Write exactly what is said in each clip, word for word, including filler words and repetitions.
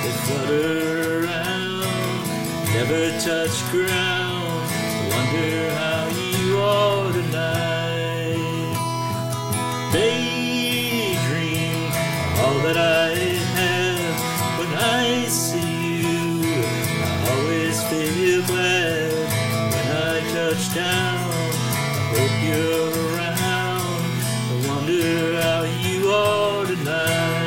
They flutter around, never touch ground. Wonder how you are tonight. Daydream all that I have when I see you. I always feel glad when I touch down. I hope you're around. I wonder how you are tonight.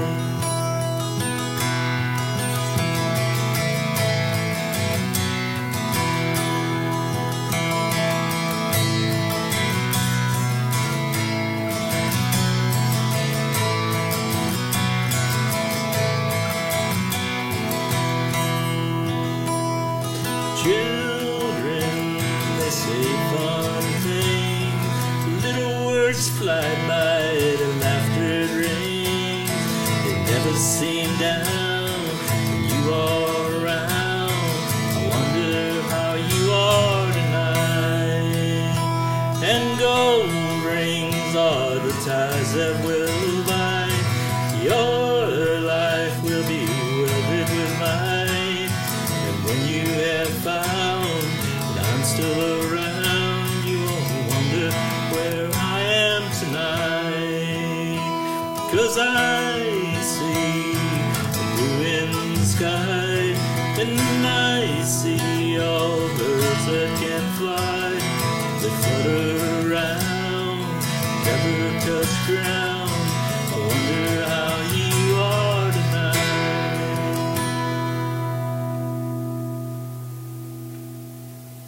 Children, they say fun things, little words fly by, their laughter rings. They never seem down when you are around. I wonder how you are tonight. And gold rings are the ties that will bind. Your life will be welded with mine. When you have found that I'm still around, you won't wonder where I am tonight. 'Cause I see the blue in the sky, and I see all birds that can fly. They flutter around, never touch ground. I wonder